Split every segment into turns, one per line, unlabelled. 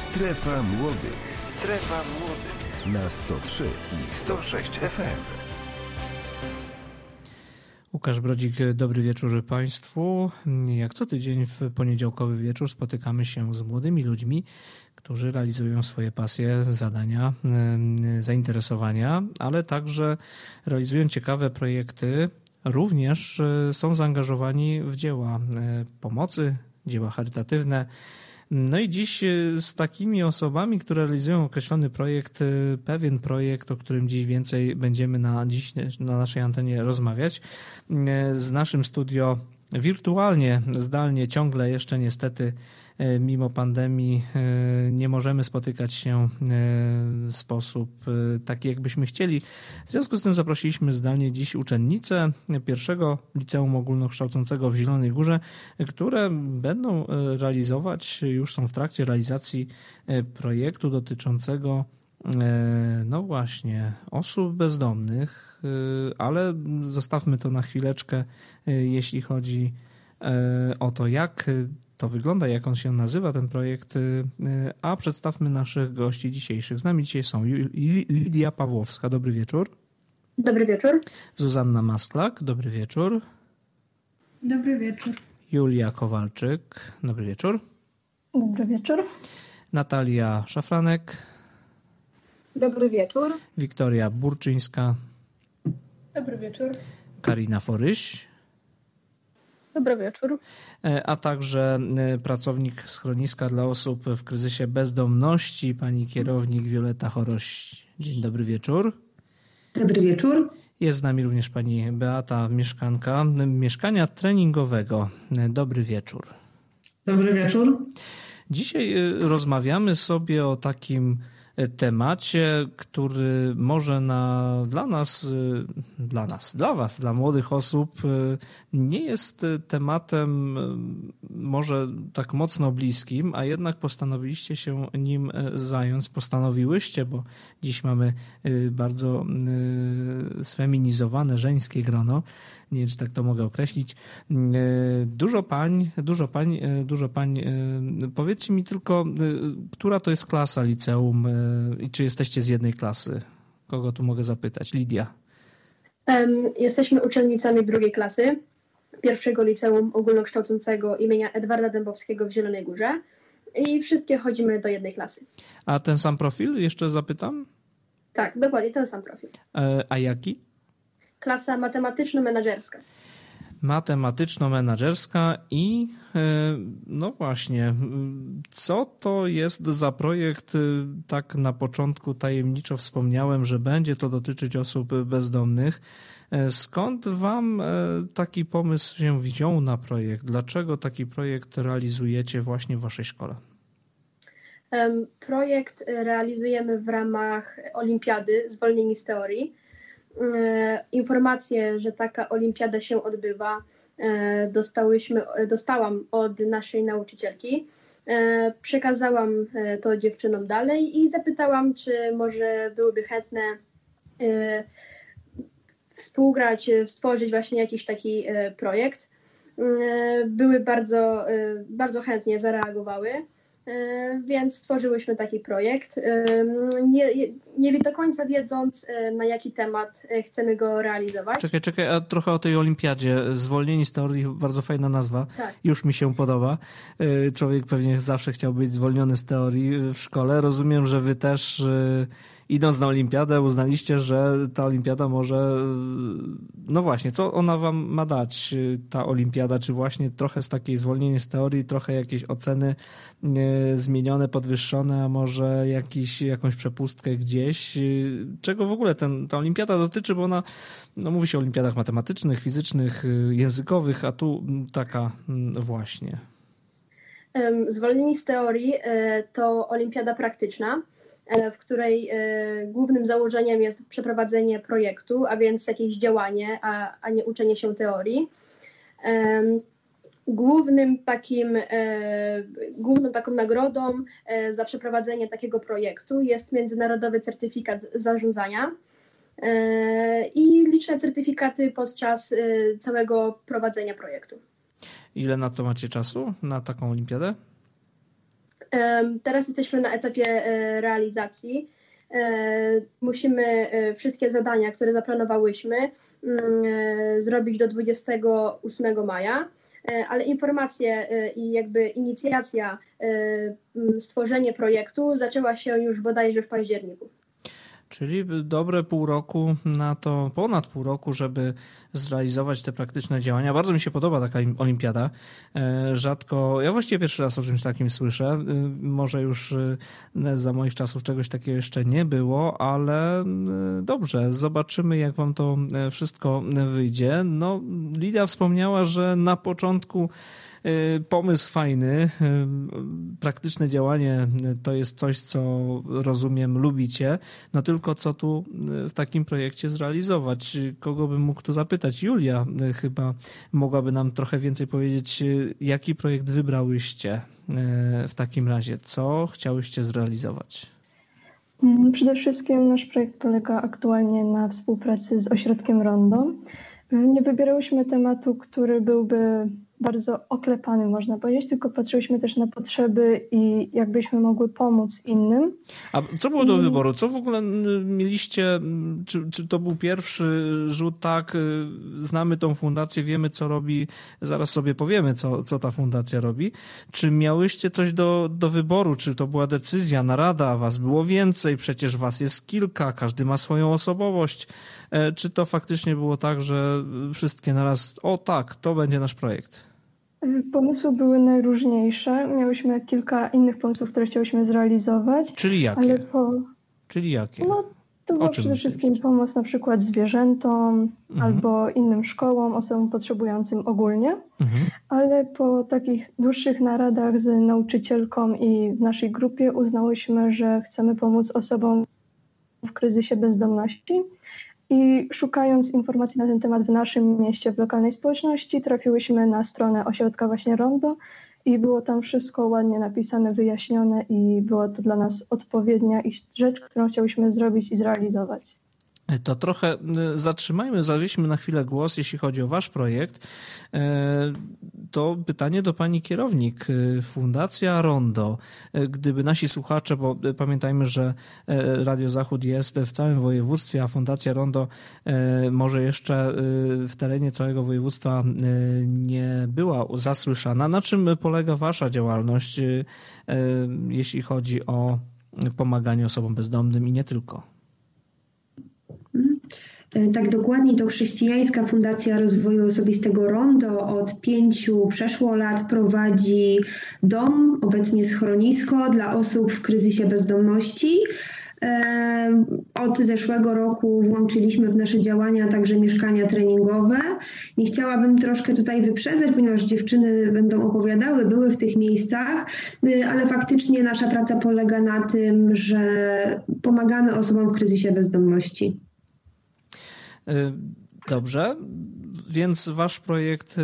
Strefa Młodych. Strefa Młodych. Na 103 i 106 FM.
Łukasz Brodzik, dobry wieczór Państwu. Jak co tydzień w poniedziałkowy wieczór spotykamy się z młodymi ludźmi, którzy realizują swoje pasje, zadania, zainteresowania, ale także realizują ciekawe projekty. Również są zaangażowani w dzieła pomocy, dzieła charytatywne. No i dziś z takimi osobami, które realizują określony projekt, pewien projekt, o którym dziś więcej będziemy dziś na naszej antenie rozmawiać. Z naszym studio wirtualnie, zdalnie, ciągle jeszcze niestety mimo pandemii nie możemy spotykać się w sposób taki, jakbyśmy chcieli. W związku z tym zaprosiliśmy zdalnie dziś uczennice pierwszego liceum ogólnokształcącego w Zielonej Górze, które będą realizować, już są w trakcie realizacji projektu dotyczącego no właśnie osób bezdomnych, ale zostawmy to na chwileczkę, jeśli chodzi o to, jak to wygląda, jak on się nazywa, ten projekt, a przedstawmy naszych gości dzisiejszych. Z nami dzisiaj są Lidia Pawłowska, dobry wieczór.
Dobry wieczór.
Zuzanna Masklak, dobry wieczór.
Dobry wieczór.
Julia Kowalczyk, dobry wieczór.
Dobry wieczór.
Natalia Szafranek.
Dobry wieczór.
Wiktoria Burczyńska.
Dobry wieczór.
Karina Foryś.
Dobry wieczór.
A także pracownik schroniska dla osób w kryzysie bezdomności, pani kierownik Wioleta Choroś. Dzień dobry wieczór.
Dobry wieczór.
Jest z nami również pani Beata, mieszkanka mieszkania treningowego. Dobry wieczór.
Dobry wieczór.
Dzisiaj rozmawiamy sobie o takim temacie, który może dla was, dla młodych osób nie jest tematem może tak mocno bliskim, a jednak postanowiliście się nim zająć. Postanowiłyście, bo dziś mamy bardzo sfeminizowane żeńskie grono. Nie wiem, czy tak to mogę określić. Dużo pań. Powiedzcie mi tylko, która to jest klasa liceum i czy jesteście z jednej klasy? Kogo tu mogę zapytać? Lidia.
Jesteśmy uczennicami drugiej klasy pierwszego liceum ogólnokształcącego imienia Edwarda Dębowskiego w Zielonej Górze i wszystkie chodzimy do jednej klasy.
A ten sam profil? Jeszcze zapytam?
Tak, dokładnie ten sam profil.
A jaki?
Klasa matematyczno-menadżerska.
Matematyczno-menadżerska i no właśnie, co to jest za projekt? Tak na początku tajemniczo wspomniałem, że będzie to dotyczyć osób bezdomnych. Skąd wam taki pomysł się wziął na projekt? Dlaczego taki projekt realizujecie właśnie w waszej szkole?
Projekt realizujemy w ramach olimpiady Zwolnieni z teorii. Informację, że taka olimpiada się odbywa, dostałam od naszej nauczycielki. Przekazałam to dziewczynom dalej i zapytałam, czy może byłyby chętne współgrać, stworzyć właśnie jakiś taki projekt. Były bardzo chętnie zareagowały. Więc stworzyłyśmy taki projekt, nie do końca wiedząc, na jaki temat chcemy go realizować.
Czekaj, a trochę o tej olimpiadzie. Zwolnieni z teorii, bardzo fajna nazwa.
Tak.
Już mi się podoba. Człowiek pewnie zawsze chciał być zwolniony z teorii w szkole. Rozumiem, że wy też idąc na olimpiadę uznaliście, że ta olimpiada może... No właśnie, co ona wam ma dać, ta olimpiada? Czy właśnie trochę z takiej zwolnienia z teorii, trochę jakieś oceny zmienione, podwyższone, a może jakąś przepustkę gdzieś? Czego w ogóle ta olimpiada dotyczy? Bo ona, no mówi się o olimpiadach matematycznych, fizycznych, językowych, a tu taka właśnie.
Zwolnieni z teorii to olimpiada praktyczna, w której głównym założeniem jest przeprowadzenie projektu, a więc jakieś działanie, a nie uczenie się teorii. Główną taką nagrodą za przeprowadzenie takiego projektu jest międzynarodowy certyfikat zarządzania i liczne certyfikaty podczas całego prowadzenia projektu.
Ile na to macie czasu, na taką olimpiadę?
Teraz jesteśmy na etapie realizacji. Musimy wszystkie zadania, które zaplanowałyśmy, zrobić do 28 maja, ale informacje i jakby inicjacja, stworzenie projektu zaczęła się już bodajże w październiku.
Czyli dobre pół roku na to, ponad pół roku, żeby zrealizować te praktyczne działania. Bardzo mi się podoba taka olimpiada. Rzadko, ja właściwie pierwszy raz o czymś takim słyszę. Może już za moich czasów czegoś takiego jeszcze nie było, ale dobrze, zobaczymy, jak wam to wszystko wyjdzie. No, Lidia wspomniała, że na początku pomysł fajny, praktyczne działanie to jest coś, co rozumiem, lubicie, no tylko co tu w takim projekcie zrealizować? Kogo bym mógł tu zapytać? Julia chyba mogłaby nam trochę więcej powiedzieć, jaki projekt wybrałyście w takim razie, co chciałyście zrealizować?
Przede wszystkim nasz projekt polega aktualnie na współpracy z Ośrodkiem Rondo. Nie wybierałyśmy tematu, który byłby bardzo oklepany, można powiedzieć, tylko patrzyłyśmy też na potrzeby i jakbyśmy mogły pomóc innym.
A co było do wyboru? Co w ogóle mieliście? Czy to był pierwszy rzut, tak, znamy tą fundację, wiemy, co robi, zaraz sobie powiemy, co ta fundacja robi. Czy miałyście coś do wyboru? Czy to była decyzja, narada, was było więcej, przecież was jest kilka, każdy ma swoją osobowość. Czy to faktycznie było tak, że wszystkie naraz, o tak, to będzie nasz projekt?
Pomysły były najróżniejsze. Miałyśmy kilka innych pomysłów, które chciałyśmy zrealizować.
Czyli jakie? Czyli jakie?
No, to był przede wszystkim pomoc na przykład zwierzętom albo innym szkołom, osobom potrzebującym ogólnie. Ale po takich dłuższych naradach z nauczycielką i w naszej grupie uznałyśmy, że chcemy pomóc osobom w kryzysie bezdomności. I szukając informacji na ten temat w naszym mieście, w lokalnej społeczności, trafiłyśmy na stronę ośrodka właśnie Rondo i było tam wszystko ładnie napisane, wyjaśnione i była to dla nas odpowiednia rzecz, którą chciałyśmy zrobić i zrealizować.
To trochę zawieźmy na chwilę głos, jeśli chodzi o wasz projekt. To pytanie do pani kierownik. Fundacja Rondo. Gdyby nasi słuchacze, bo pamiętajmy, że Radio Zachód jest w całym województwie, a Fundacja Rondo może jeszcze w terenie całego województwa nie była zasłyszana. Na czym polega wasza działalność, jeśli chodzi o pomaganie osobom bezdomnym i nie tylko?
Tak, dokładnie to Chrześcijańska Fundacja Rozwoju Osobistego Rondo od 5 przeszło lat prowadzi dom, obecnie schronisko dla osób w kryzysie bezdomności. Od zeszłego roku włączyliśmy w nasze działania także mieszkania treningowe. Nie chciałabym troszkę tutaj wyprzedzać, ponieważ dziewczyny będą opowiadały, były w tych miejscach, ale faktycznie nasza praca polega na tym, że pomagamy osobom w kryzysie bezdomności.
Dobrze, więc wasz projekt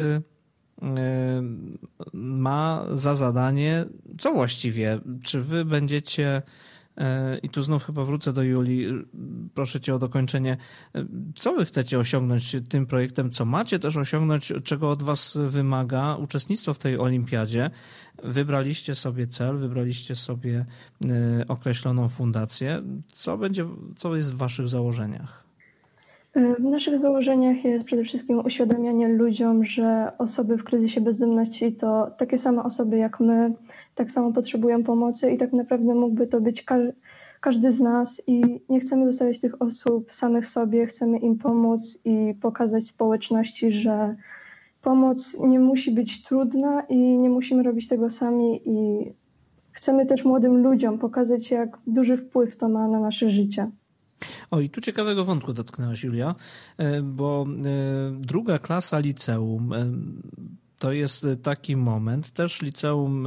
ma za zadanie, co właściwie, czy wy będziecie, i tu znów chyba wrócę do Julii, proszę cię o dokończenie, co wy chcecie osiągnąć tym projektem, co macie też osiągnąć, czego od was wymaga uczestnictwo w tej olimpiadzie? Wybraliście sobie cel, wybraliście sobie określoną fundację, co jest w waszych założeniach?
W naszych założeniach jest przede wszystkim uświadamianie ludziom, że osoby w kryzysie bezdomności to takie same osoby jak my, tak samo potrzebują pomocy i tak naprawdę mógłby to być każdy z nas i nie chcemy zostawiać tych osób samych sobie, chcemy im pomóc i pokazać społeczności, że pomoc nie musi być trudna i nie musimy robić tego sami i chcemy też młodym ludziom pokazać, jak duży wpływ to ma na nasze życie.
O, i tu ciekawego wątku dotknęłaś, Julia, bo druga klasa liceum to jest taki moment, też liceum,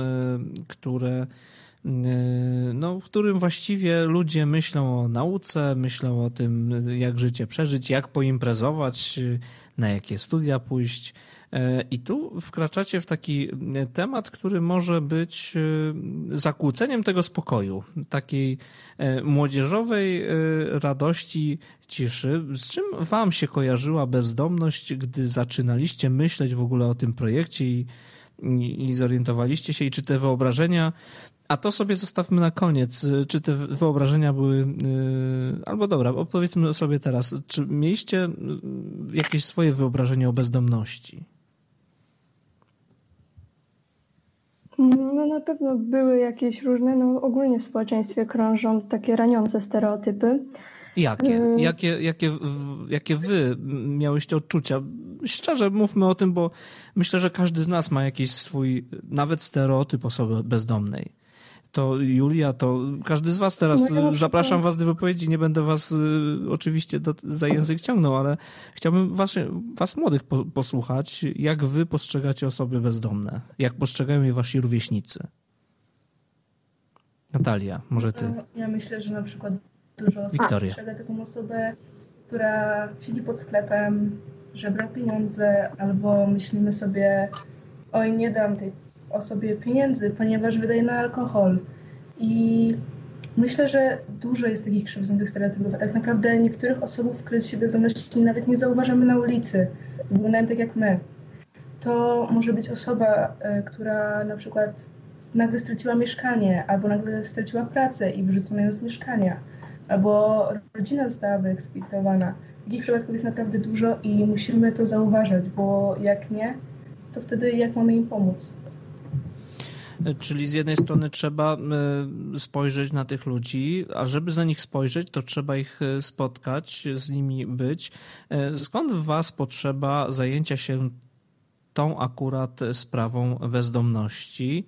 w którym właściwie ludzie myślą o nauce, myślą o tym, jak życie przeżyć, jak poimprezować, na jakie studia pójść. I tu wkraczacie w taki temat, który może być zakłóceniem tego spokoju, takiej młodzieżowej radości, ciszy. Z czym wam się kojarzyła bezdomność, gdy zaczynaliście myśleć w ogóle o tym projekcie i zorientowaliście się? I czy te wyobrażenia A to sobie zostawmy na koniec. Czy te wyobrażenia były... Albo dobra, opowiedzmy sobie teraz. Czy mieliście jakieś swoje wyobrażenie o bezdomności?
No na pewno były jakieś różne, no ogólnie w społeczeństwie krążą takie raniące stereotypy.
Jakie wy miałyście odczucia? Szczerze mówmy o tym, bo myślę, że każdy z nas ma jakiś swój, nawet stereotyp osoby bezdomnej. To Julia, to każdy z was teraz, zapraszam was do wypowiedzi, nie będę was oczywiście za język ciągnął, ale chciałbym was młodych posłuchać, jak wy postrzegacie osoby bezdomne, jak postrzegają je wasi rówieśnicy. Natalia, może ty.
Ja myślę, że na przykład dużo osób postrzega taką osobę, która siedzi pod sklepem, żebra pieniądze, albo myślimy sobie, oj, nie dam tej osobie pieniędzy, ponieważ wydaje na alkohol. I myślę, że dużo jest takich krzywdzących stereotypów, a tak naprawdę niektórych osób w kryzysie bezdomności nawet nie zauważamy na ulicy. Wyglądają tak jak my. To może być osoba, która na przykład nagle straciła mieszkanie, albo nagle straciła pracę i wyrzucono ją z mieszkania, albo rodzina została wyeksploatowana. Takich przypadków jest naprawdę dużo i musimy to zauważać, bo jak nie, to wtedy jak mamy im pomóc?
Czyli z jednej strony trzeba spojrzeć na tych ludzi, a żeby za nich spojrzeć, to trzeba ich spotkać, z nimi być. Skąd w was potrzeba zajęcia się tą akurat sprawą bezdomności?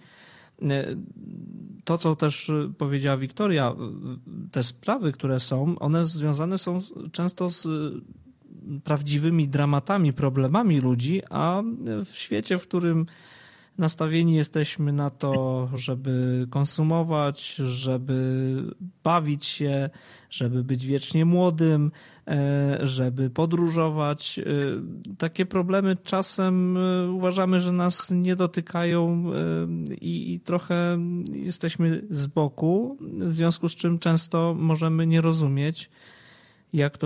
To, co też powiedziała Wiktoria, te sprawy, które są, one związane są często z prawdziwymi dramatami, problemami ludzi, a w świecie, w którym nastawieni jesteśmy na to, żeby konsumować, żeby bawić się, żeby być wiecznie młodym, żeby podróżować. Takie problemy czasem uważamy, że nas nie dotykają i trochę jesteśmy z boku, w związku z czym często możemy nie rozumieć, jak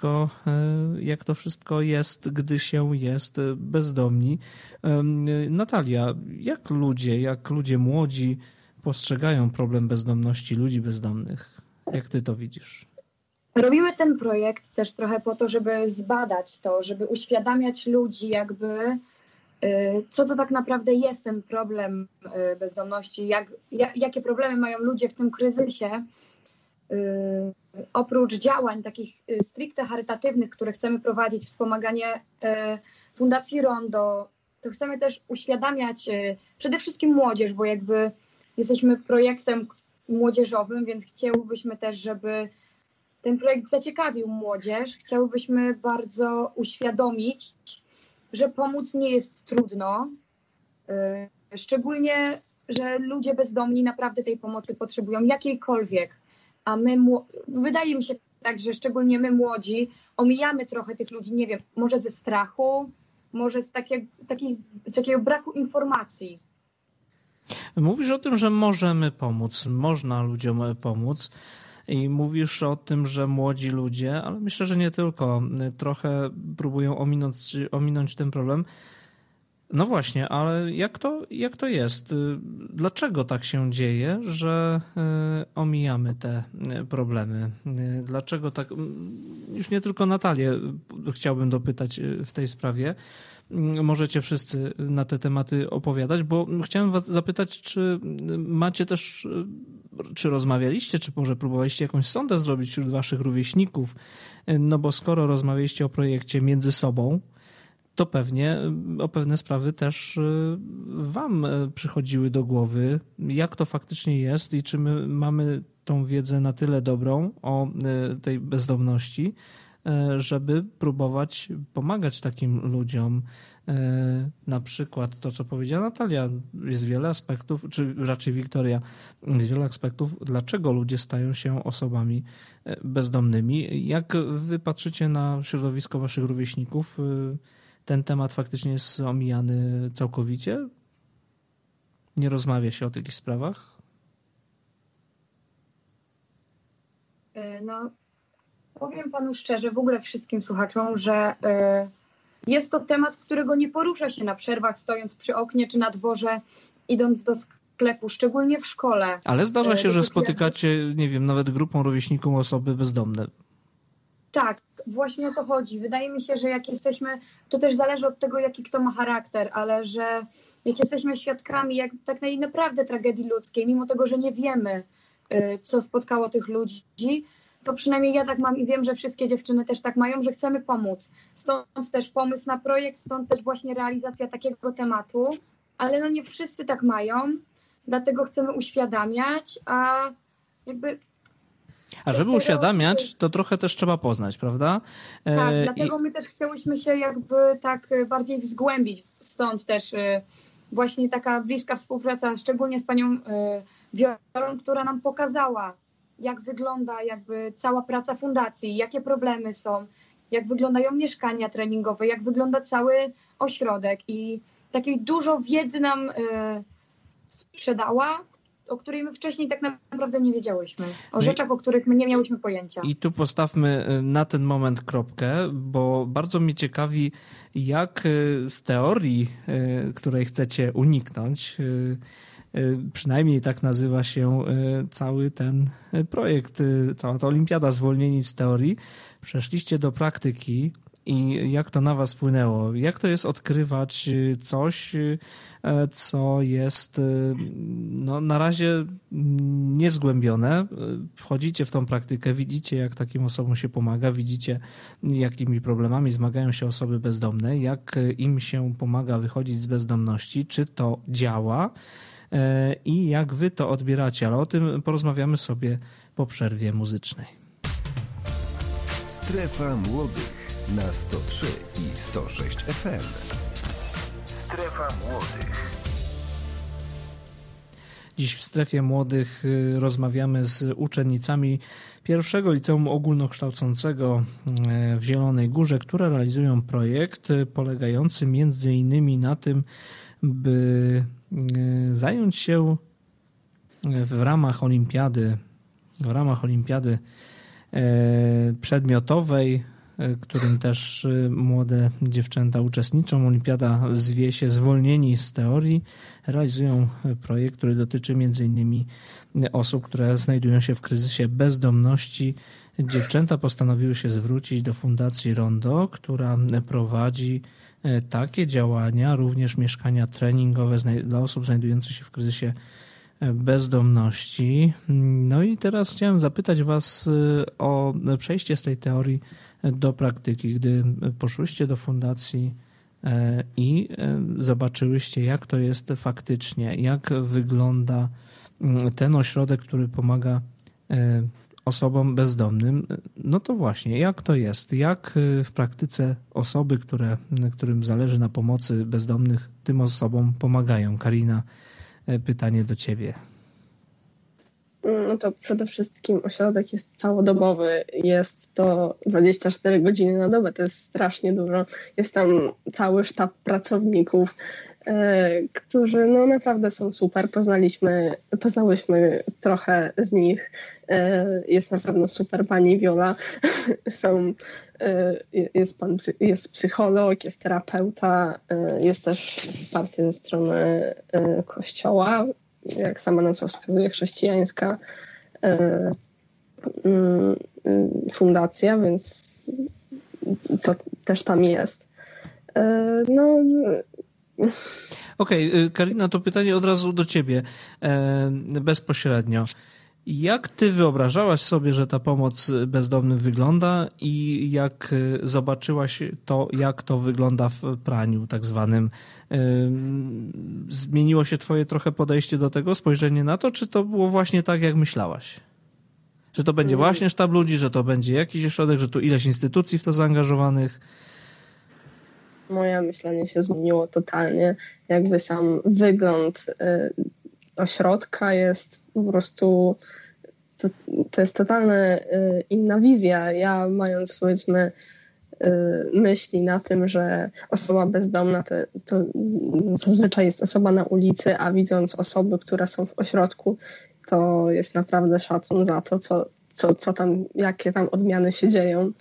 to wszystko jest, gdy się jest bezdomni. Natalia, jak ludzie młodzi postrzegają problem bezdomności, ludzi bezdomnych? Jak ty to widzisz?
Robimy ten projekt też trochę po to, żeby zbadać to, żeby uświadamiać ludzi jakby, co to tak naprawdę jest ten problem bezdomności, jakie problemy mają ludzie w tym kryzysie. Oprócz działań takich stricte charytatywnych, które chcemy prowadzić, wspomaganie Fundacji Rondo, to chcemy też uświadamiać przede wszystkim młodzież, bo jakby jesteśmy projektem młodzieżowym, więc chcielibyśmy też, żeby ten projekt zaciekawił młodzież. Chcielibyśmy bardzo uświadomić, że pomóc nie jest trudno, szczególnie, że ludzie bezdomni naprawdę tej pomocy potrzebują, jakiejkolwiek. A my, wydaje mi się tak, że szczególnie my młodzi omijamy trochę tych ludzi, nie wiem, może ze strachu, może z takiego braku informacji.
Mówisz o tym, że możemy pomóc, można ludziom pomóc i mówisz o tym, że młodzi ludzie, ale myślę, że nie tylko, trochę próbują ominąć ten problem. No właśnie, ale jak to jest? Dlaczego tak się dzieje, że omijamy te problemy? Dlaczego tak? Już nie tylko Natalię chciałbym dopytać w tej sprawie. Możecie wszyscy na te tematy opowiadać, bo chciałem was zapytać, czy macie też, czy rozmawialiście, czy może próbowaliście jakąś sondę zrobić wśród waszych rówieśników? No bo skoro rozmawialiście o projekcie między sobą, to pewnie o pewne sprawy też wam przychodziły do głowy, jak to faktycznie jest i czy my mamy tą wiedzę na tyle dobrą o tej bezdomności, żeby próbować pomagać takim ludziom. Na przykład to, co powiedziała Natalia, jest wiele aspektów, czy raczej Wiktoria, jest wiele aspektów, dlaczego ludzie stają się osobami bezdomnymi. Jak wy patrzycie na środowisko waszych rówieśników? Ten temat faktycznie jest omijany całkowicie? Nie rozmawia się o takich sprawach?
No, powiem panu szczerze, w ogóle wszystkim słuchaczom, że jest to temat, którego nie porusza się na przerwach, stojąc przy oknie czy na dworze, idąc do sklepu, szczególnie w szkole.
Ale zdarza się, że spotykacie, nie wiem, nawet grupą rówieśników osoby bezdomne.
Tak, właśnie o to chodzi. Wydaje mi się, że jak jesteśmy, to też zależy od tego, jaki kto ma charakter, ale że jak jesteśmy świadkami tak naprawdę tragedii ludzkiej, mimo tego, że nie wiemy, co spotkało tych ludzi, to przynajmniej ja tak mam i wiem, że wszystkie dziewczyny też tak mają, że chcemy pomóc. Stąd też pomysł na projekt, stąd też właśnie realizacja takiego tematu, ale no nie wszyscy tak mają, dlatego chcemy uświadamiać, a
żeby uświadamiać, to trochę też trzeba poznać, prawda?
Tak, dlatego my też chciałyśmy się tak bardziej zgłębić. Stąd też właśnie taka bliska współpraca, szczególnie z panią Wiolą, która nam pokazała, jak wygląda cała praca fundacji, jakie problemy są, jak wyglądają mieszkania treningowe, jak wygląda cały ośrodek i takiej dużo wiedzy nam sprzedała, o której my wcześniej tak naprawdę nie wiedziałyśmy. O rzeczach, o których my nie miałyśmy pojęcia.
I tu postawmy na ten moment kropkę, bo bardzo mnie ciekawi, jak z teorii, której chcecie uniknąć, przynajmniej tak nazywa się cały ten projekt, cała ta olimpiada Zwolnieni z teorii, przeszliście do praktyki i jak to na was wpłynęło? Jak to jest odkrywać coś, co jest na razie niezgłębione? Wchodzicie w tą praktykę, widzicie, jak takim osobom się pomaga, widzicie, jakimi problemami zmagają się osoby bezdomne, jak im się pomaga wychodzić z bezdomności, czy to działa i jak wy to odbieracie, ale o tym porozmawiamy sobie po przerwie muzycznej.
Strefa Młodych na 103 i 106 FM. Strefa Młodych.
Dziś w Strefie Młodych rozmawiamy z uczennicami pierwszego liceum ogólnokształcącego w Zielonej Górze, które realizują projekt polegający między innymi na tym, by zająć się w ramach olimpiady przedmiotowej, którym też młode dziewczęta uczestniczą. Olimpiada zwie się Zwolnieni z teorii. Realizują projekt, który dotyczy m.in. osób, które znajdują się w kryzysie bezdomności. Dziewczęta postanowiły się zwrócić do Fundacji Rondo, która prowadzi takie działania, również mieszkania treningowe dla osób znajdujących się w kryzysie bezdomności. No i teraz chciałem zapytać was o przejście z tej teorii do praktyki, gdy poszłyście do fundacji i zobaczyłyście, jak to jest faktycznie, jak wygląda ten ośrodek, który pomaga osobom bezdomnym. No to właśnie, jak to jest? Jak w praktyce osoby, którym zależy na pomocy bezdomnych, tym osobom pomagają? Karina, pytanie do ciebie.
No to przede wszystkim ośrodek jest całodobowy, jest to 24 godziny na dobę, to jest strasznie dużo. Jest tam cały sztab pracowników, którzy no naprawdę są super. Poznałyśmy trochę z nich. Jest na pewno super pani Wiola. Jest psycholog, jest terapeuta, jest też wsparcie ze strony kościoła, jak sama nazwa wskazuje, chrześcijańska fundacja, więc to też tam jest.
Okej, Karina, to pytanie od razu do ciebie bezpośrednio. Jak ty wyobrażałaś sobie, że ta pomoc bezdomnym wygląda i jak zobaczyłaś to, jak to wygląda w praniu tak zwanym? Zmieniło się twoje trochę podejście do tego, spojrzenie na to, czy to było właśnie tak, jak myślałaś? Że to będzie właśnie sztab ludzi, że to będzie jakiś ośrodek, że tu ileś instytucji w to zaangażowanych?
Moje myślenie się zmieniło totalnie. Jakby sam wygląd ośrodka jest po prostu, to jest totalnie inna wizja. Ja mając powiedzmy myśli na tym, że osoba bezdomna to zazwyczaj jest osoba na ulicy, a widząc osoby, które są w ośrodku, to jest naprawdę szacun za to, co tam, jakie tam odmiany się dzieją.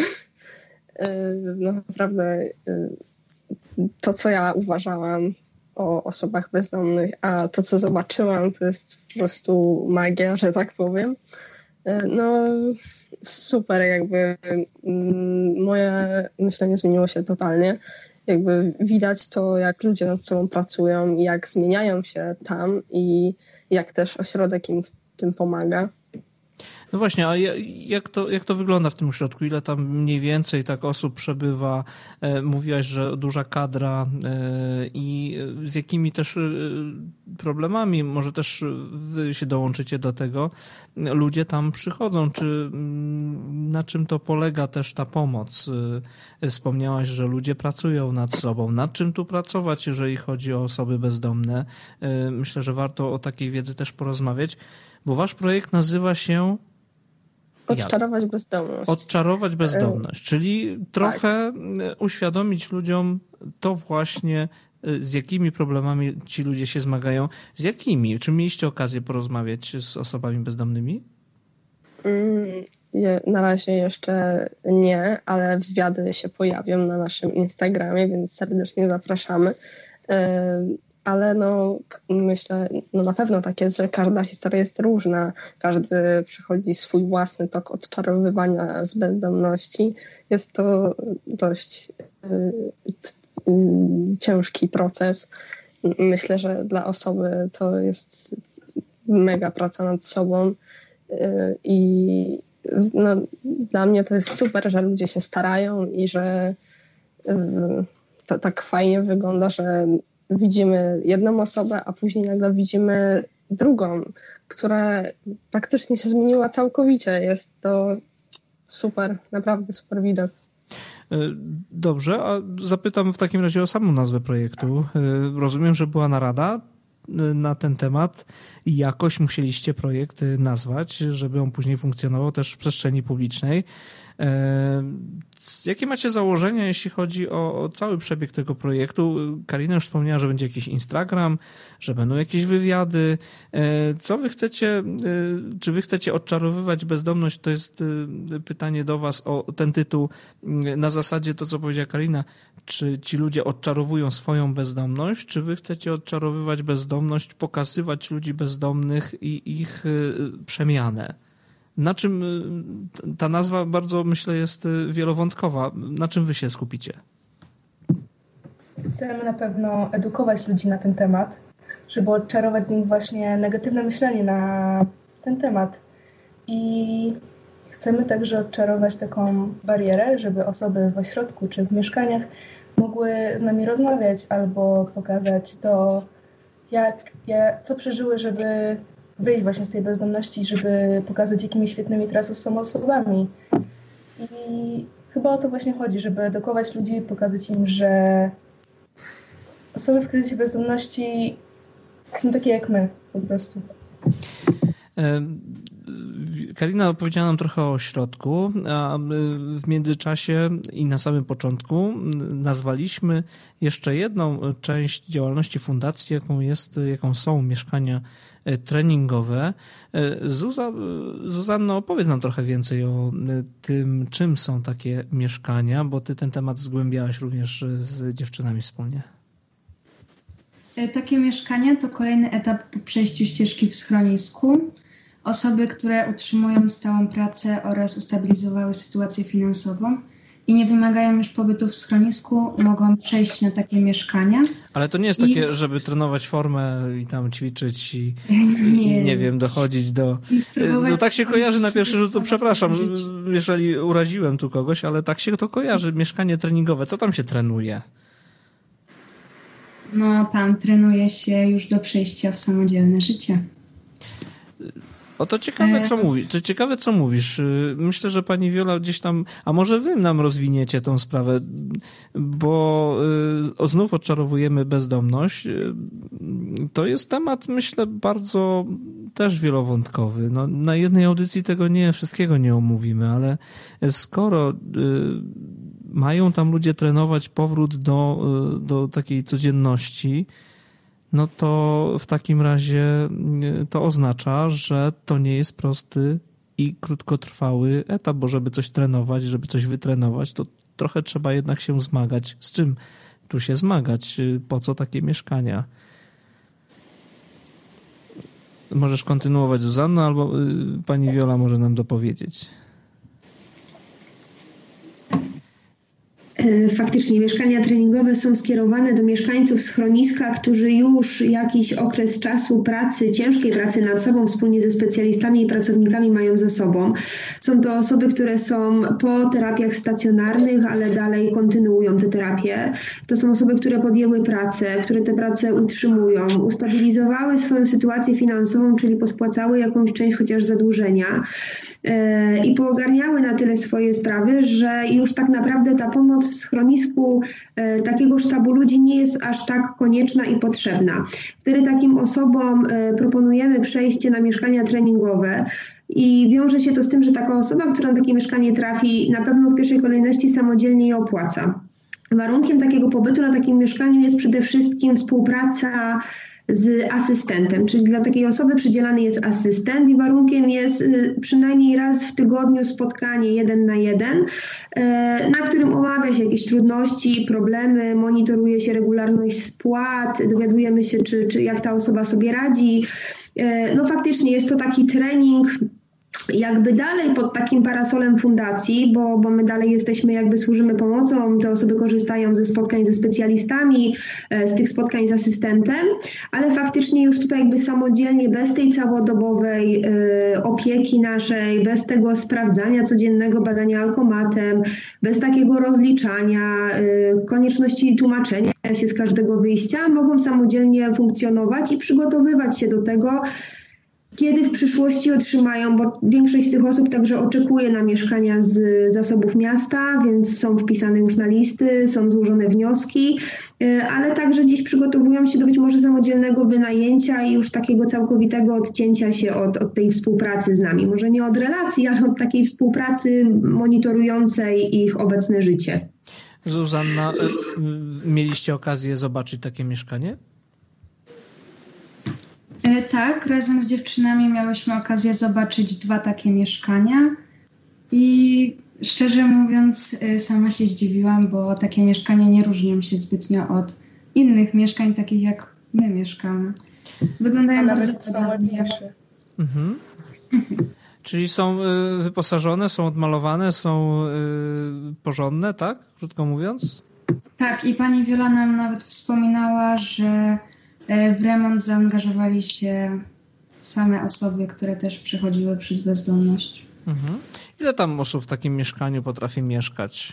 Naprawdę to, co ja uważałam o osobach bezdomnych, a to, co zobaczyłam, to jest po prostu magia, że tak powiem. No super, jakby moje myślenie zmieniło się totalnie. Jakby widać to, jak ludzie nad sobą pracują, jak zmieniają się tam i jak też ośrodek im w tym pomaga.
No właśnie, a jak to wygląda w tym ośrodku? Ile tam mniej więcej tak osób przebywa? Mówiłaś, że duża kadra i z jakimi też problemami, może też wy się dołączycie do tego, ludzie tam przychodzą? Czy na czym to polega też ta pomoc? Wspomniałaś, że ludzie pracują nad sobą. Nad czym tu pracować, jeżeli chodzi o osoby bezdomne? Myślę, że warto o takiej wiedzy też porozmawiać, bo wasz projekt nazywa się
Odczarować bezdomność.
Odczarować bezdomność, czyli trochę uświadomić ludziom to właśnie, z jakimi problemami ci ludzie się zmagają. Z jakimi? Czy mieliście okazję porozmawiać z osobami bezdomnymi?
Na razie jeszcze nie, ale wywiady się pojawią na naszym Instagramie, więc serdecznie zapraszamy. Ale myślę, na pewno tak jest, że każda historia jest różna. Każdy przechodzi swój własny tok odczarowywania z bezdomności. Jest to dość ciężki proces. Myślę, że dla osoby to jest mega praca nad sobą i dla mnie to jest super, że ludzie się starają i że to tak fajnie wygląda, że widzimy jedną osobę, a później nagle widzimy drugą, która praktycznie się zmieniła całkowicie. Jest to super, naprawdę super widok.
Dobrze, a zapytam w takim razie o samą nazwę projektu. Rozumiem, że była narada na ten temat i jakoś musieliście projekt nazwać, żeby on później funkcjonował też w przestrzeni publicznej. Jakie macie założenia, jeśli chodzi o cały przebieg tego projektu? Karina już wspomniała, że będzie jakiś Instagram, że będą jakieś wywiady. Co wy chcecie, czy wy chcecie odczarowywać bezdomność? To jest pytanie do was o ten tytuł na zasadzie to, co powiedziała Karina. Czy ci ludzie odczarowują swoją bezdomność, czy wy chcecie odczarowywać bezdomność, pokazywać ludzi bezdomnych i ich przemianę? Na czym ta nazwa bardzo, myślę, jest wielowątkowa. Na czym wy się skupicie?
Chcemy na pewno edukować ludzi na ten temat, żeby odczarować w nich właśnie negatywne myślenie na ten temat. I chcemy także odczarować taką barierę, żeby osoby w ośrodku czy w mieszkaniach mogły z nami rozmawiać albo pokazać to, co przeżyły, żeby wyjść właśnie z tej bezdomności, żeby pokazać, jakimi świetnymi teraz są osobami. I chyba o to właśnie chodzi, żeby edukować ludzi, pokazać im, że osoby w kryzysie bezdomności są takie jak my po prostu.
Karina opowiedziała nam trochę o ośrodku, a w międzyczasie i na samym początku nazwaliśmy jeszcze jedną część działalności fundacji, jaką są mieszkania treningowe. Zuzanno, opowiedz nam trochę więcej o tym, czym są takie mieszkania, bo ty ten temat zgłębiałaś również z dziewczynami wspólnie.
Takie mieszkania to kolejny etap po przejściu ścieżki w schronisku. Osoby, które utrzymują stałą pracę oraz ustabilizowały sytuację finansową i nie wymagają już pobytu w schronisku, mogą przejść na takie mieszkania.
Ale to nie jest takie, żeby trenować formę i tam ćwiczyć i nie wiem, dochodzić do... No tak się kojarzy na pierwszy rzut, to przepraszam, jeżeli uraziłem tu kogoś, ale tak się to kojarzy, mieszkanie treningowe. Co tam się trenuje?
No, tam trenuje się już do przejścia w samodzielne życie.
O to ciekawe, co mówisz. Ciekawe, co mówisz. Myślę, że pani Wiola gdzieś tam, a może wy nam rozwiniecie tą sprawę, bo znów odczarowujemy bezdomność. To jest temat, myślę, bardzo też wielowątkowy. No, na jednej audycji tego wszystkiego nie omówimy, ale skoro mają tam ludzie trenować powrót do takiej codzienności, no to w takim razie to oznacza, że to nie jest prosty i krótkotrwały etap, bo żeby coś trenować, żeby coś wytrenować, to trochę trzeba jednak się zmagać. Z czym tu się zmagać. Po co takie mieszkania? Możesz kontynuować, Zuzanno, albo pani Wiola może nam dopowiedzieć.
Faktycznie mieszkania treningowe są skierowane do mieszkańców schroniska, którzy już jakiś okres czasu pracy, ciężkiej pracy nad sobą wspólnie ze specjalistami i pracownikami mają za sobą. Są to osoby, które są po terapiach stacjonarnych, ale dalej kontynuują te terapie. To są osoby, które podjęły pracę, które tę pracę utrzymują, ustabilizowały swoją sytuację finansową, czyli pospłacały jakąś część chociaż zadłużenia i poogarniały na tyle swoje sprawy, że już tak naprawdę ta pomoc w schronisku takiego sztabu ludzi nie jest aż tak konieczna i potrzebna. Wtedy takim osobom proponujemy przejście na mieszkania treningowe i wiąże się to z tym, że taka osoba, która na takie mieszkanie trafi, na pewno w pierwszej kolejności samodzielnie je opłaca. Warunkiem takiego pobytu na takim mieszkaniu jest przede wszystkim współpraca z asystentem, czyli dla takiej osoby przydzielany jest asystent i warunkiem jest przynajmniej raz w tygodniu spotkanie 1 na 1, na którym omawia się jakieś trudności, problemy, monitoruje się regularność spłat, dowiadujemy się, czy jak ta osoba sobie radzi. No faktycznie jest to taki trening jakby dalej pod takim parasolem fundacji, bo my dalej służymy pomocą, te osoby korzystają ze spotkań ze specjalistami, z tych spotkań z asystentem, ale faktycznie już tutaj jakby samodzielnie, bez tej całodobowej opieki naszej, bez tego sprawdzania codziennego, badania alkomatem, bez takiego rozliczania, konieczności tłumaczenia się z każdego wyjścia, mogą samodzielnie funkcjonować i przygotowywać się do tego, kiedy w przyszłości otrzymają, bo większość z tych osób także oczekuje na mieszkania z zasobów miasta, więc są wpisane już na listy, są złożone wnioski, ale także dziś przygotowują się do być może samodzielnego wynajęcia i już takiego całkowitego odcięcia się od tej współpracy z nami. Może nie od relacji, ale od takiej współpracy monitorującej ich obecne życie.
Zuzanna, mieliście okazję zobaczyć takie mieszkanie?
Tak, razem z dziewczynami miałyśmy okazję zobaczyć 2 takie mieszkania i szczerze mówiąc sama się zdziwiłam, bo takie mieszkania nie różnią się zbytnio od innych mieszkań, takich jak my mieszkamy. Wyglądają bardzo podobnie.
Mhm. Czyli są wyposażone, są odmalowane, są porządne, tak? Krótko mówiąc?
Tak, i pani Wiola nam nawet wspominała, że w remont zaangażowali się same osoby, które też przechodziły przez bezdomność.
Mhm. Ile tam osób w takim mieszkaniu potrafi mieszkać?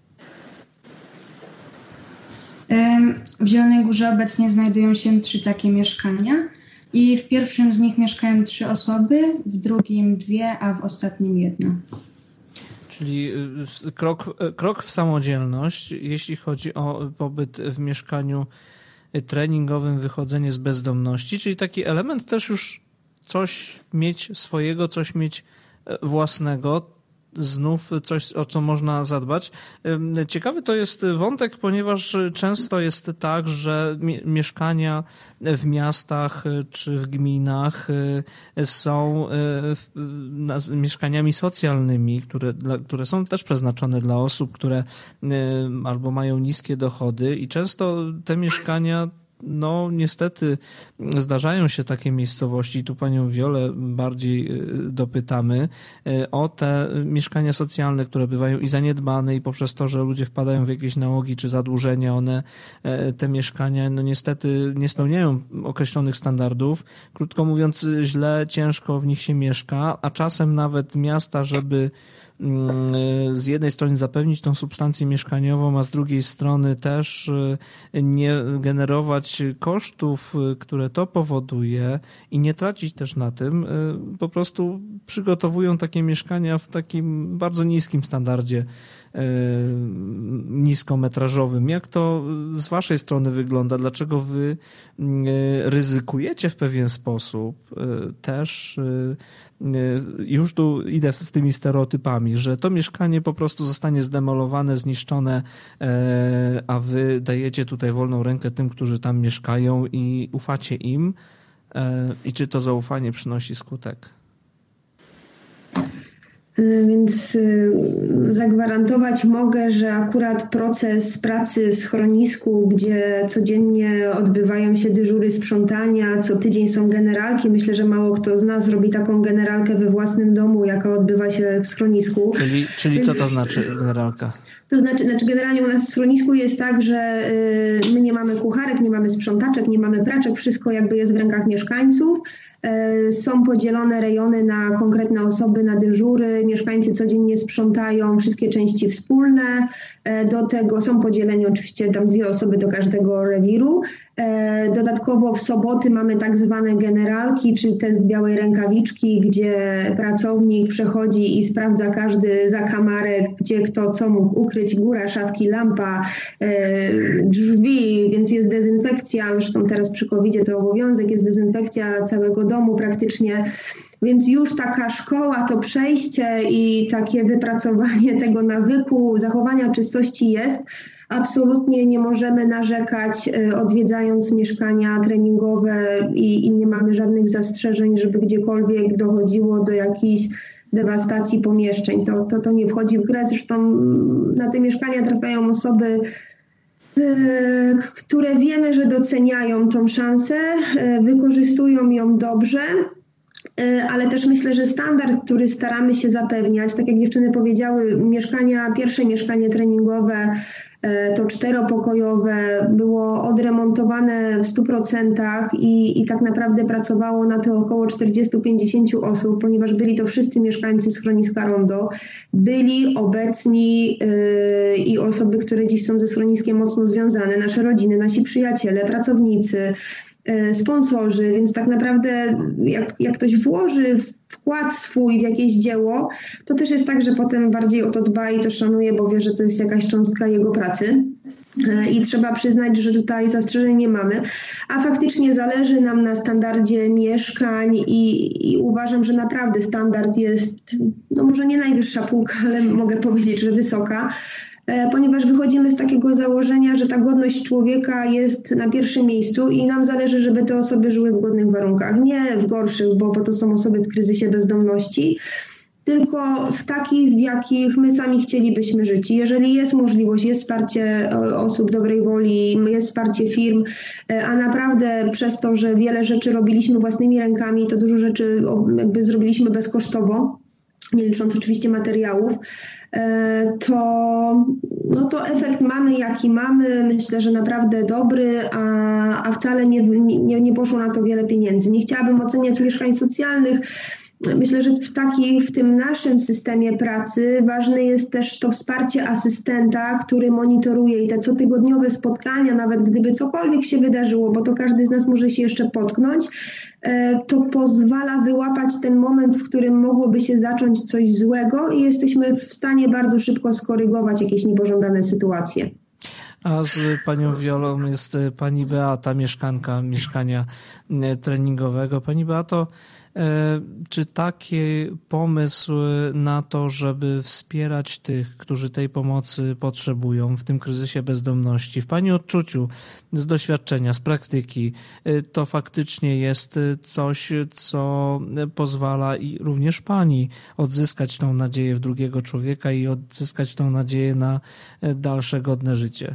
W Zielonej Górze obecnie znajdują się 3 takie mieszkania i w pierwszym z nich mieszkają 3 osoby, w drugim 2, a w ostatnim 1.
Czyli krok w samodzielność, jeśli chodzi o pobyt w mieszkaniu treningowym, wychodzenie z bezdomności, czyli taki element też już coś mieć swojego, coś mieć własnego, znów coś, o co można zadbać. Ciekawy to jest wątek, ponieważ często jest tak, że mieszkania w miastach czy w gminach są mieszkaniami socjalnymi, które są też przeznaczone dla osób, które albo mają niskie dochody i często te mieszkania niestety zdarzają się takie miejscowości, tu panią Wiolę bardziej dopytamy o te mieszkania socjalne, które bywają i zaniedbane i poprzez to, że ludzie wpadają w jakieś nałogi czy zadłużenia, te mieszkania niestety nie spełniają określonych standardów. Krótko mówiąc, źle, ciężko w nich się mieszka, a czasem nawet miasta, żeby z jednej strony zapewnić tą substancję mieszkaniową, a z drugiej strony też nie generować kosztów, które to powoduje i nie tracić też na tym, po prostu przygotowują takie mieszkania w takim bardzo niskim standardzie niskometrażowym. Jak to z waszej strony wygląda? Dlaczego wy ryzykujecie w pewien sposób też, już tu idę z tymi stereotypami, że to mieszkanie po prostu zostanie zdemolowane, zniszczone, a wy dajecie tutaj wolną rękę tym, którzy tam mieszkają i ufacie im? I czy to zaufanie przynosi skutek?
Więc zagwarantować mogę, że akurat proces pracy w schronisku, gdzie codziennie odbywają się dyżury sprzątania, co tydzień są generalki. Myślę, że mało kto z nas robi taką generalkę we własnym domu, jaka odbywa się w schronisku.
Czyli co to znaczy generalka?
To znaczy generalnie u nas w schronisku jest tak, że my nie mamy kucharek, nie mamy sprzątaczek, nie mamy praczek, wszystko jakby jest w rękach mieszkańców. Są podzielone rejony na konkretne osoby, na dyżury. Mieszkańcy codziennie sprzątają wszystkie części wspólne. Do tego są podzieleni oczywiście tam 2 osoby do każdego rewiru. Dodatkowo w soboty mamy tak zwane generalki, czyli test białej rękawiczki, gdzie pracownik przechodzi i sprawdza każdy zakamarek, gdzie kto co mógł ukryć, góra szafki, lampa, drzwi, więc jest dezynfekcja. Zresztą teraz przy COVID-zie to obowiązek, jest dezynfekcja całego domu praktycznie. Więc już taka szkoła, to przejście i takie wypracowanie tego nawyku, zachowania czystości jest. Absolutnie nie możemy narzekać, odwiedzając mieszkania treningowe i nie mamy żadnych zastrzeżeń, żeby gdziekolwiek dochodziło do jakiejś dewastacji pomieszczeń. To nie wchodzi w grę. Zresztą na te mieszkania trafiają osoby, które wiemy, że doceniają tą szansę, wykorzystują ją dobrze. Ale też myślę, że standard, który staramy się zapewniać, tak jak dziewczyny powiedziały, pierwsze mieszkanie treningowe, to 4-pokojowe, było odremontowane w 100% i tak naprawdę pracowało na to około 40-50 osób, ponieważ byli to wszyscy mieszkańcy schroniska Rondo, byli obecni i osoby, które dziś są ze schroniskiem mocno związane, nasze rodziny, nasi przyjaciele, pracownicy, sponsorzy, więc tak naprawdę jak ktoś włoży wkład swój w jakieś dzieło, to też jest tak, że potem bardziej o to dba i to szanuje, bo wie, że to jest jakaś cząstka jego pracy. I trzeba przyznać, że tutaj zastrzeżeń nie mamy, a faktycznie zależy nam na standardzie mieszkań i uważam, że naprawdę standard jest, no może nie najwyższa półka, ale mogę powiedzieć, że wysoka, ponieważ wychodzimy z takiego założenia, że ta godność człowieka jest na pierwszym miejscu i nam zależy, żeby te osoby żyły w godnych warunkach, nie w gorszych, bo to są osoby w kryzysie bezdomności, tylko w takich, w jakich my sami chcielibyśmy żyć. I jeżeli jest możliwość, jest wsparcie osób dobrej woli, jest wsparcie firm, a naprawdę przez to, że wiele rzeczy robiliśmy własnymi rękami, to dużo rzeczy jakby zrobiliśmy bezkosztowo, nie licząc oczywiście materiałów, to efekt mamy jaki mamy, myślę, że naprawdę dobry, a wcale nie poszło na to wiele pieniędzy. Nie chciałabym oceniać mieszkań socjalnych. Myślę, że w tym naszym systemie pracy ważne jest też to wsparcie asystenta, który monitoruje i te cotygodniowe spotkania, nawet gdyby cokolwiek się wydarzyło, bo to każdy z nas może się jeszcze potknąć, to pozwala wyłapać ten moment, w którym mogłoby się zacząć coś złego i jesteśmy w stanie bardzo szybko skorygować jakieś niepożądane sytuacje.
A z panią Wiolą jest pani Beata, mieszkanka mieszkania treningowego. Pani Beato, czy taki pomysł na to, żeby wspierać tych, którzy tej pomocy potrzebują w tym kryzysie bezdomności, w pani odczuciu, z doświadczenia, z praktyki, to faktycznie jest coś, co pozwala i również pani odzyskać tą nadzieję w drugiego człowieka i odzyskać tą nadzieję na dalsze godne życie?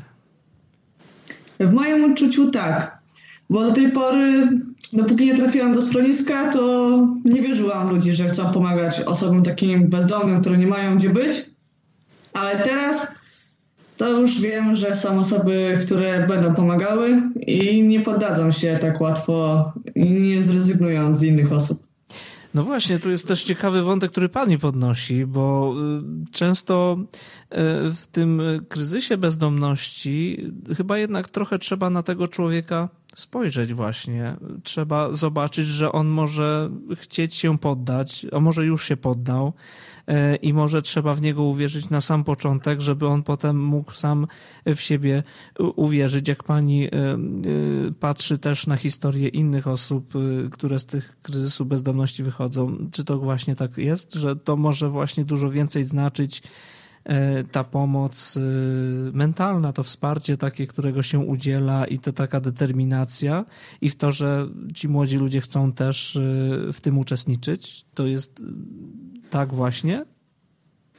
W moim odczuciu tak, bo do tej pory, dopóki nie trafiłam do schroniska, to nie wierzyłam w ludzi, że chcą pomagać osobom takim bezdomnym, które nie mają gdzie być, ale teraz to już wiem, że są osoby, które będą pomagały i nie poddadzą się tak łatwo i nie zrezygnują z innych osób.
No właśnie, tu jest też ciekawy wątek, który pani podnosi, bo często w tym kryzysie bezdomności chyba jednak trochę trzeba na tego człowieka spojrzeć właśnie. Trzeba zobaczyć, że on może chcieć się poddać, a może już się poddał i może trzeba w niego uwierzyć na sam początek, żeby on potem mógł sam w siebie uwierzyć. Jak pani patrzy też na historię innych osób, które z tych kryzysu bezdomności wychodzą, czy to właśnie tak jest, że to może właśnie dużo więcej znaczyć ta pomoc mentalna, to wsparcie takie, którego się udziela i to taka determinacja i w to, że ci młodzi ludzie chcą też w tym uczestniczyć? To jest tak właśnie?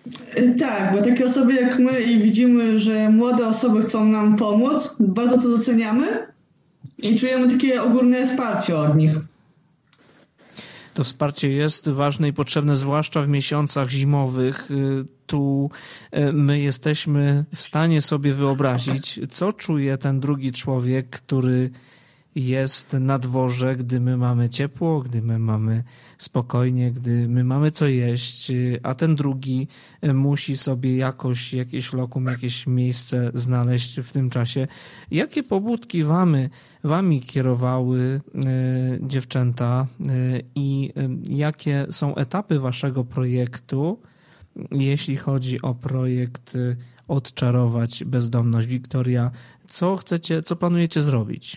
Tak, bo takie osoby jak my i widzimy, że młode osoby chcą nam pomóc, bardzo to doceniamy i czujemy takie ogólne wsparcie od nich.
To wsparcie jest ważne i potrzebne, zwłaszcza w miesiącach zimowych. Tu my jesteśmy w stanie sobie wyobrazić, co czuje ten drugi człowiek, który jest na dworze, gdy my mamy ciepło, gdy my mamy spokojnie, gdy my mamy co jeść, a ten drugi musi sobie jakieś lokum, jakieś miejsce znaleźć w tym czasie. Jakie pobudki wami kierowały dziewczęta i jakie są etapy waszego projektu, jeśli chodzi o projekt Odczarować bezdomność? Wiktoria, co planujecie zrobić?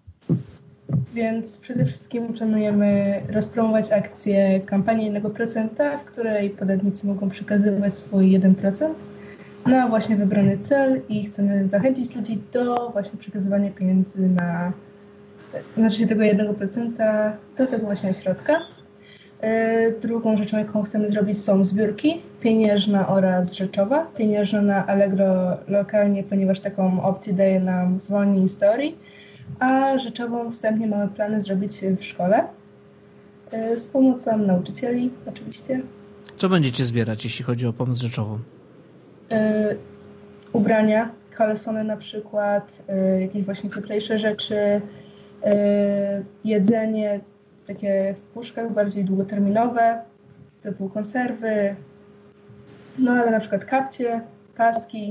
Więc przede wszystkim planujemy rozpromować akcję kampanii 1%, w której podatnicy mogą przekazywać swój 1% na właśnie wybrany cel i chcemy zachęcić ludzi do właśnie przekazywania pieniędzy tego 1% do tego właśnie ośrodka. Drugą rzeczą, jaką chcemy zrobić, są zbiórki pieniężna oraz rzeczowa. Pieniężna na Allegro lokalnie, ponieważ taką opcję daje nam zwolnienie historii, a rzeczową wstępnie mamy plany zrobić w szkole z pomocą nauczycieli oczywiście.
Co będziecie zbierać, jeśli chodzi o pomoc rzeczową?
Ubrania, kalesony na przykład, jakieś właśnie cieplejsze rzeczy, jedzenie takie w puszkach bardziej długoterminowe, typu konserwy, no ale na przykład kapcie, paski,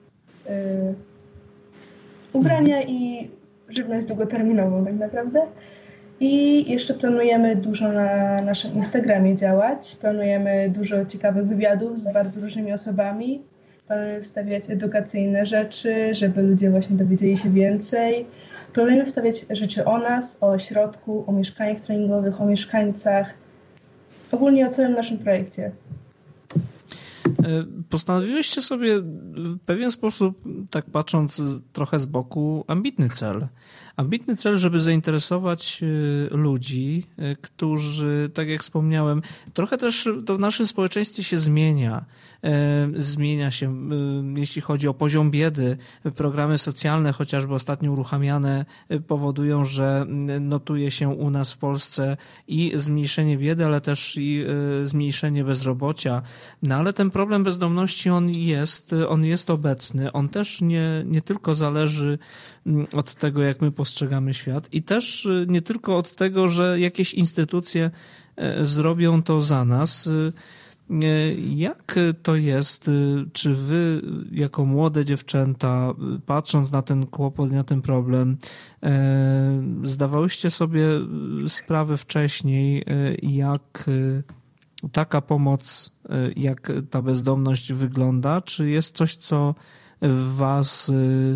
ubrania i żywność długoterminową tak naprawdę. I jeszcze planujemy dużo na naszym Instagramie działać. Planujemy dużo ciekawych wywiadów z bardzo różnymi osobami. Planujemy wstawiać edukacyjne rzeczy, żeby ludzie właśnie dowiedzieli się więcej. Planujemy wstawiać rzeczy o nas, o ośrodku, o mieszkaniach treningowych, o mieszkańcach. Ogólnie o całym naszym projekcie.
Postanowiłyście sobie w pewien sposób, tak patrząc trochę z boku, ambitny cel, żeby zainteresować ludzi, którzy, tak jak wspomniałem, trochę też to w naszym społeczeństwie się zmienia. Zmienia się, jeśli chodzi o poziom biedy. Programy socjalne, chociażby ostatnio uruchamiane, powodują, że notuje się u nas w Polsce i zmniejszenie biedy, ale też i zmniejszenie bezrobocia. No ale ten problem bezdomności on jest obecny. On też nie tylko zależy od tego, jak my postrzegamy świat i też nie tylko od tego, że jakieś instytucje zrobią to za nas. Jak to jest? Czy wy, jako młode dziewczęta, patrząc na ten kłopot, na ten problem, zdawałyście sobie sprawę wcześniej, jak taka pomoc, jak ta bezdomność wygląda? Czy jest coś, co w was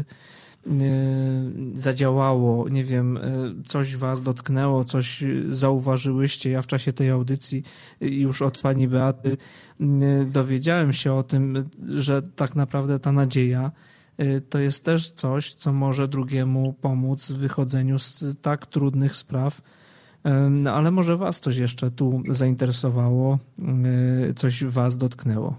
zadziałało, nie wiem, coś was dotknęło, coś zauważyłyście? Ja w czasie tej audycji już od pani Beaty dowiedziałem się o tym, że tak naprawdę ta nadzieja to jest też coś, co może drugiemu pomóc w wychodzeniu z tak trudnych spraw. No, ale może was coś jeszcze tu zainteresowało, coś was dotknęło?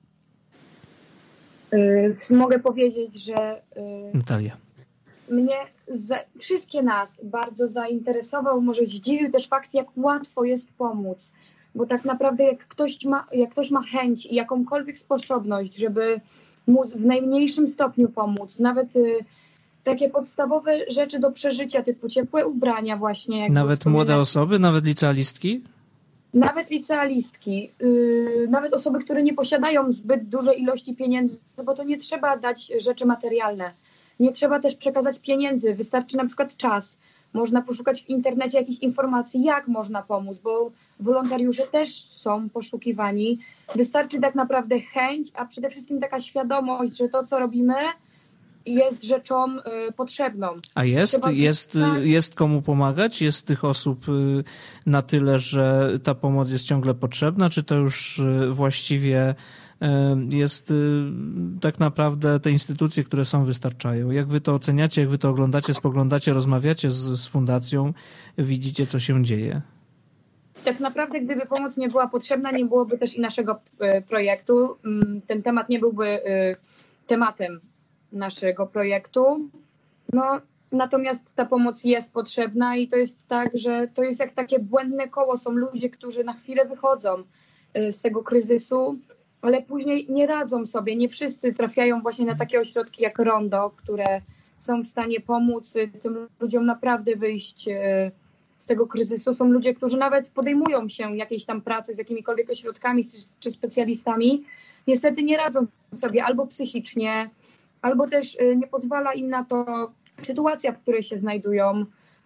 Mogę powiedzieć, że
Natalia.
Mnie, wszystkie nas bardzo zainteresował, może zdziwił też fakt, jak łatwo jest pomóc. Bo tak naprawdę jak ktoś ma chęć i jakąkolwiek sposobność, żeby móc w najmniejszym stopniu pomóc, nawet takie podstawowe rzeczy do przeżycia, typu ciepłe ubrania właśnie.
Nawet młode osoby, nawet licealistki?
Nawet licealistki, nawet osoby, które nie posiadają zbyt dużej ilości pieniędzy, bo to nie trzeba dać rzeczy materialne. Nie trzeba też przekazać pieniędzy, wystarczy na przykład czas. Można poszukać w internecie jakichś informacji, jak można pomóc, bo wolontariusze też są poszukiwani. Wystarczy tak naprawdę chęć, a przede wszystkim taka świadomość, że to, co robimy, jest rzeczą potrzebną.
A jest komu pomagać? Jest tych osób na tyle, że ta pomoc jest ciągle potrzebna, czy to już właściwie jest tak naprawdę te instytucje, które są, wystarczają? Jak wy to oceniacie, jak wy to oglądacie, spoglądacie, rozmawiacie z fundacją, widzicie, co się dzieje?
tak naprawdę gdyby pomoc nie była potrzebna, nie byłoby też i naszego projektu. Ten temat nie byłby tematem naszego projektu. No, natomiast ta pomoc jest potrzebna i to jest tak, że to jest jak takie błędne koło. Są ludzie, którzy na chwilę wychodzą z tego kryzysu, ale później nie radzą sobie. Nie wszyscy trafiają właśnie na takie ośrodki jak Rondo, które są w stanie pomóc tym ludziom naprawdę wyjść z tego kryzysu. Są ludzie, którzy nawet podejmują się jakiejś tam pracy z jakimikolwiek ośrodkami czy specjalistami. Niestety nie radzą sobie albo psychicznie, albo też nie pozwala im na to sytuacja, w której się znajdują.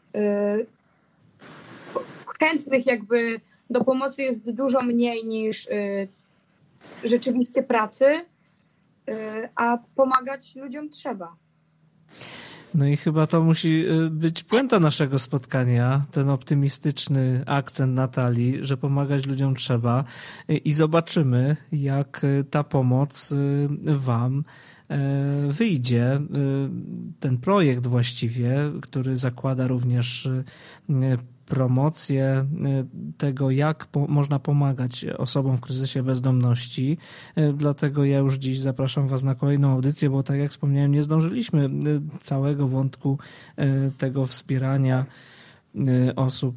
Chętnych jakby do pomocy jest dużo mniej niż rzeczywiście pracy, a pomagać ludziom trzeba.
No i chyba to musi być puenta naszego spotkania, ten optymistyczny akcent Natalii, że pomagać ludziom trzeba i zobaczymy, jak ta pomoc wam wyjdzie. Ten projekt właściwie, który zakłada również promocję tego, jak można pomagać osobom w kryzysie bezdomności. Dlatego ja już dziś zapraszam was na kolejną audycję, bo tak jak wspomniałem, nie zdążyliśmy całego wątku tego wspierania osób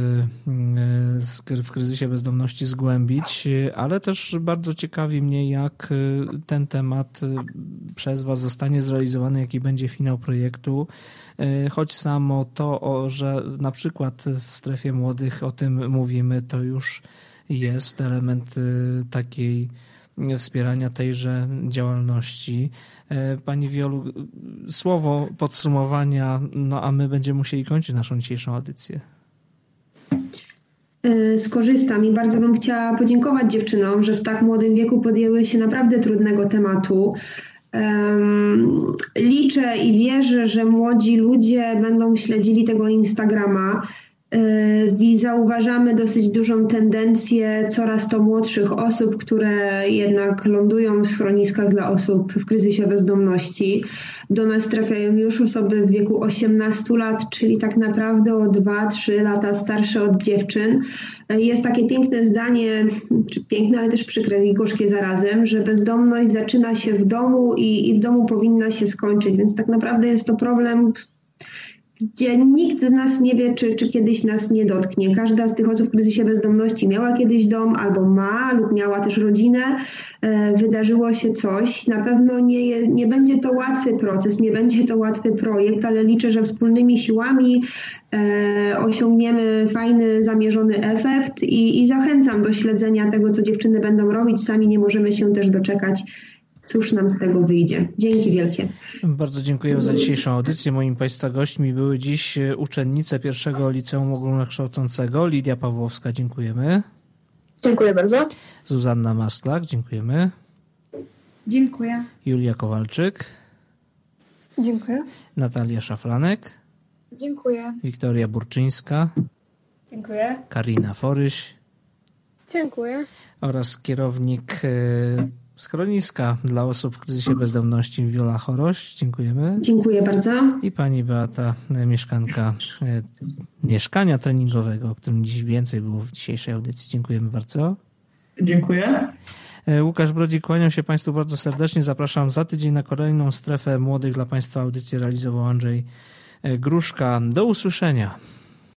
w kryzysie bezdomności zgłębić, ale też bardzo ciekawi mnie, jak ten temat przez was zostanie zrealizowany, jaki będzie finał projektu, choć samo to, że na przykład w strefie młodych o tym mówimy, to już jest element takiej wspierania tejże działalności. Pani Wiolu, słowo podsumowania, no a my będziemy musieli kończyć naszą dzisiejszą audycję.
Skorzystam i bardzo bym chciała podziękować dziewczynom, że w tak młodym wieku podjęły się naprawdę trudnego tematu. Liczę i wierzę, że młodzi ludzie będą śledzili tego Instagrama. I zauważamy dosyć dużą tendencję coraz to młodszych osób, które jednak lądują w schroniskach dla osób w kryzysie bezdomności. Do nas trafiają już osoby w wieku 18 lat, czyli tak naprawdę o 2-3 lata starsze od dziewczyn. Jest takie piękne zdanie, czy piękne, ale też przykre i gorzkie zarazem, że bezdomność zaczyna się w domu i w domu powinna się skończyć, więc tak naprawdę jest to problem, gdzie nikt z nas nie wie, czy kiedyś nas nie dotknie. Każda z tych osób w kryzysie bezdomności miała kiedyś dom, albo ma, lub miała też rodzinę. Wydarzyło się coś. Na pewno nie będzie to łatwy proces, nie będzie to łatwy projekt, ale liczę, że wspólnymi siłami osiągniemy fajny, zamierzony efekt i zachęcam do śledzenia tego, co dziewczyny będą robić. Sami nie możemy się też doczekać, cóż nam z tego wyjdzie. Dzięki wielkie.
Bardzo dziękuję za dzisiejszą audycję. Moimi Państwa gośćmi były dziś uczennice pierwszego liceum ogólnokształcącego. Lidia Pawłowska, dziękujemy.
Dziękuję bardzo.
Zuzanna Masklak, dziękujemy.
Dziękuję.
Julia Kowalczyk.
Dziękuję.
Natalia Szafranek.
Dziękuję.
Wiktoria Burczyńska.
Dziękuję.
Karina Foryś.
Dziękuję.
Oraz kierownik schroniska dla osób w kryzysie bezdomności Wiola Choroś. Dziękujemy.
Dziękuję bardzo.
I pani Beata, mieszkanka mieszkania treningowego, o którym dziś więcej było w dzisiejszej audycji. Dziękujemy bardzo.
Dziękuję.
Łukasz Brodzik, kłaniam się Państwu bardzo serdecznie. Zapraszam za tydzień na kolejną strefę młodych dla Państwa audycję realizował Andrzej Gruszka. Do usłyszenia.